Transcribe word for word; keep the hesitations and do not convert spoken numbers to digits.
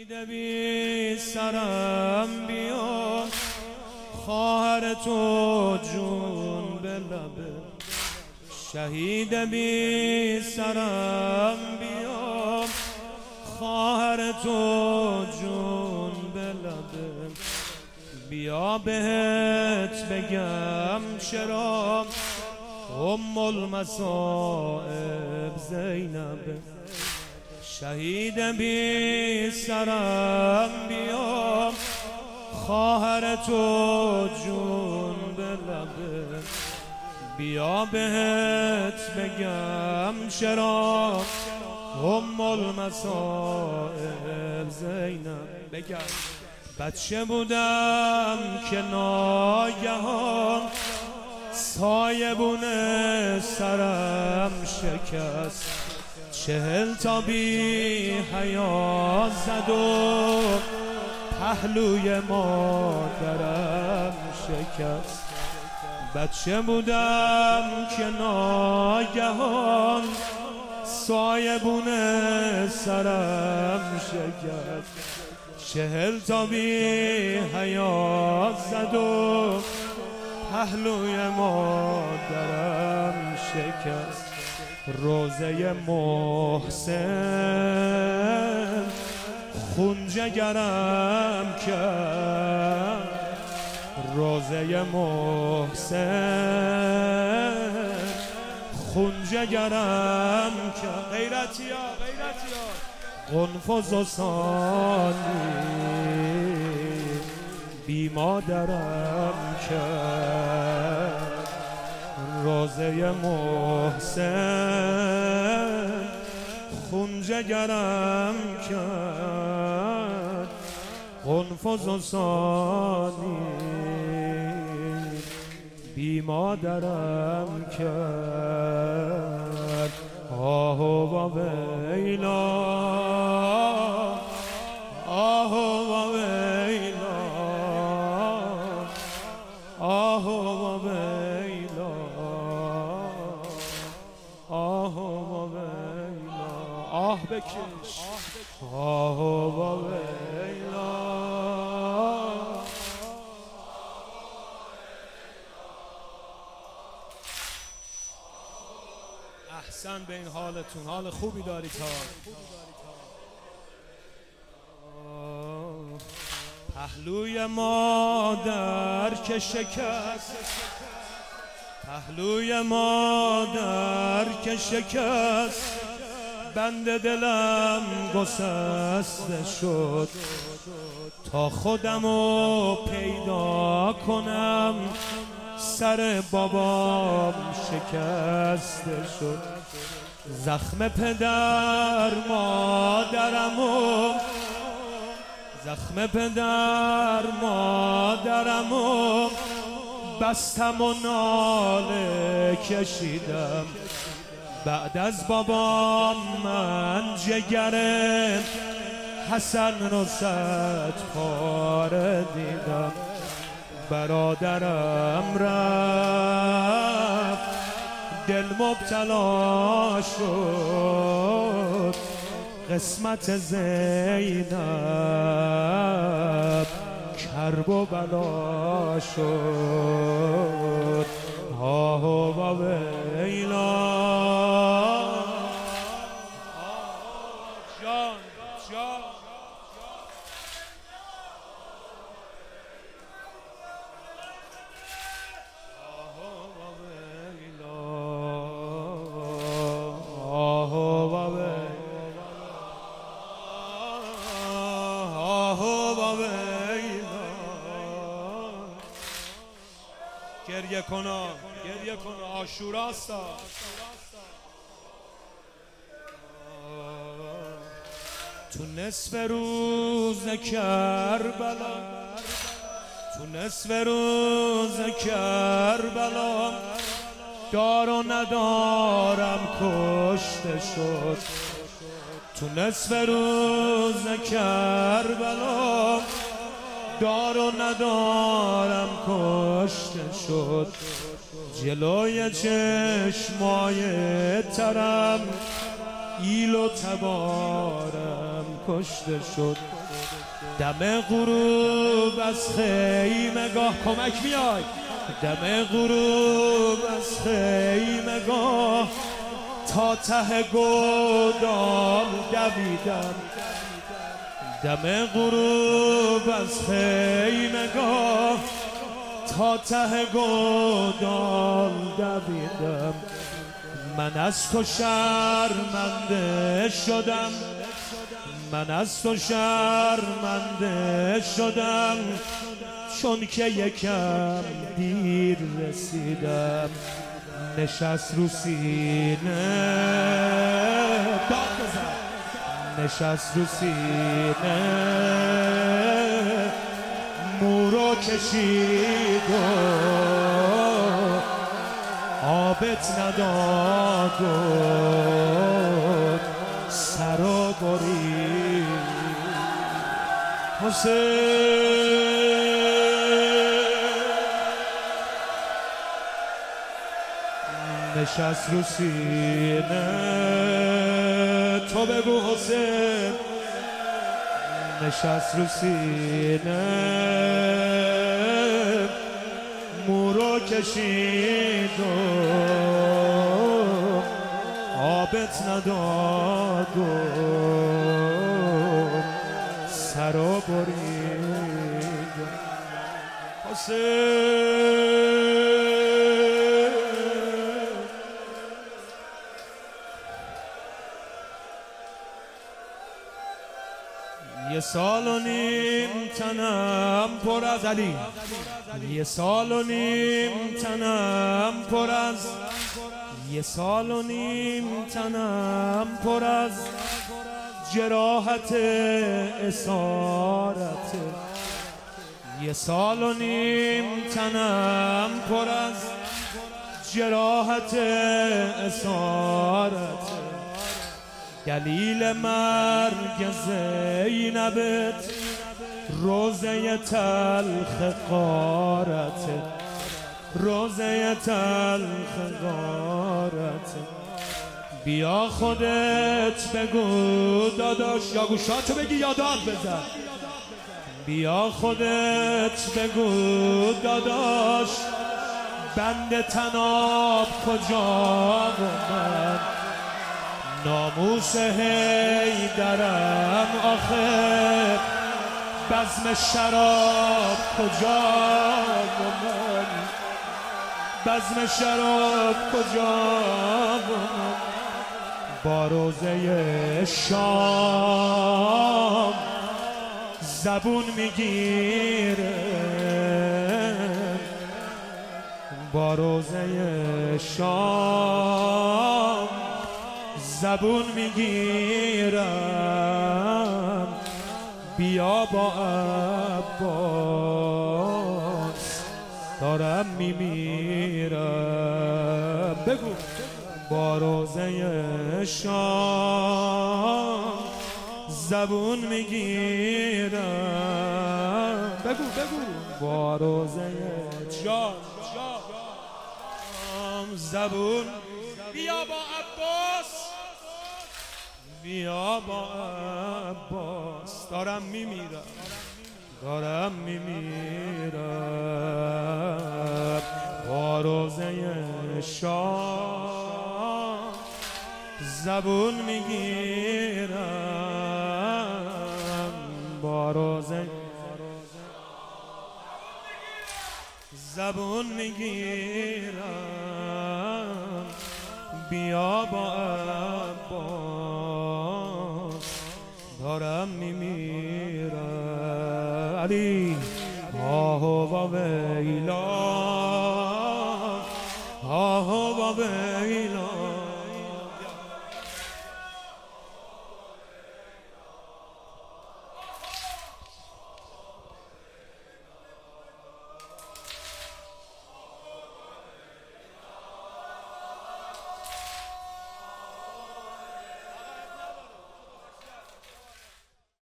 شهید بی سرم بیا، خواهر تو جون به لبه. شهید بی سرم بیا، خواهر تو جون به لبه. بیا بهت بگم چرا ام المصائب زینبه. شهید بی سرم بیا، خواهر تو جون به لبه. بیا بهت بگم چرا ام المصائب زینب. بگم بچه بودم که ناگهان سایبون سرم شکست. چهل تا بی حیا زد و پهلوی مادرم شکست. بچه بودم که ناگهان سایبون سرم شکست. چهل تا بی حیا زد و پهلوی مادرم شکست. روزه محسن خون جگرم کرد. روزه محسن خون جگرم کرد. غیرتیا غیرتیا قنفذ و ثانی بی مادرم کرد. روزه محسن خون جگرم کرد. قنفذ و ثانی بی مادرم کرد. آه و ویلا آه و ویلا آه و ویلا آه و ویلا. آه بکش آه و ویلا. احسن به این حالتون، حال خوبی دارید ها. پهلوی مادر که شکست، پهلوی مادر که شکست، بند دلم گسسته شد. تا خودمو پیدا کنم سر بابام شکسته شد. زخم پدر مادرمو زخم پدر مادرمو بستم و ناله کشیدم. بعد از بابام من جگر حسن رو صد پاره دیدم. برادرم رفت دل مبتلا شد. قسمت زینب کرب و بلا شد. آه و ویلا جان جان گریه کنا گریه کنا عاشوراستا. تو نصف روز کربلا تو نصف روز کربلا دار و ندارم کشته شد. تو نصف روز کربلا دار و ندارم کشته شد. جلوی چشمای ترم ایل و تبارم کشته شد. دم غروب از خیمگاه کمک میای، دم غروب از خیمگاه تا ته گودال دویدم. دم غروب از خیمگاه تا ته گودال دویدم. من از تو شرمنده شدم، من از تو شرمنده شدم، چون که یکم دیر رسیدم. نشست رو سینه داد بزن، نشست رو سینه مورو کشید و آبت نداد و سر و برید. حسین نشست رو سینه، تو بگو حسین نشست رو سینه مورو کشید و آبت نداد و سر و برید. حسین یه سال و نیم تنم پر از علی، یه سال و نیم تنم پر از، یه سال و نیم تنم پر از جراحت اسارت. یه سال و نیم تنم پر از جراحت اسارت. دلیل مرگ زینبت روزه تلخ غارت، روزه تلخ غارت. بیا خودت بگو داداش، یا گوشاتو بگی یا داد بزن. بیا خودت بگو داداش بند تناب کجا و من ناموس حیدرم آخر بزم شراب کجا و من، بزم شراب کجا و من. با روزه شام زبون میگیره، با روزه شام زبون میگیرم. بیا با عباس دارم میمیرم. بگو با روزه شام زبون میگیرم. بگو بگو با روزه شام زبون. بیا با عباس، بیا با عباس دارم میمیرم، دارم میمیرم. با روزه شام زبون میگیرم. با روزه زبون میگیرم. بیا با عباس دارم میمیرم. علی آه و ویلا، آه و ویلا.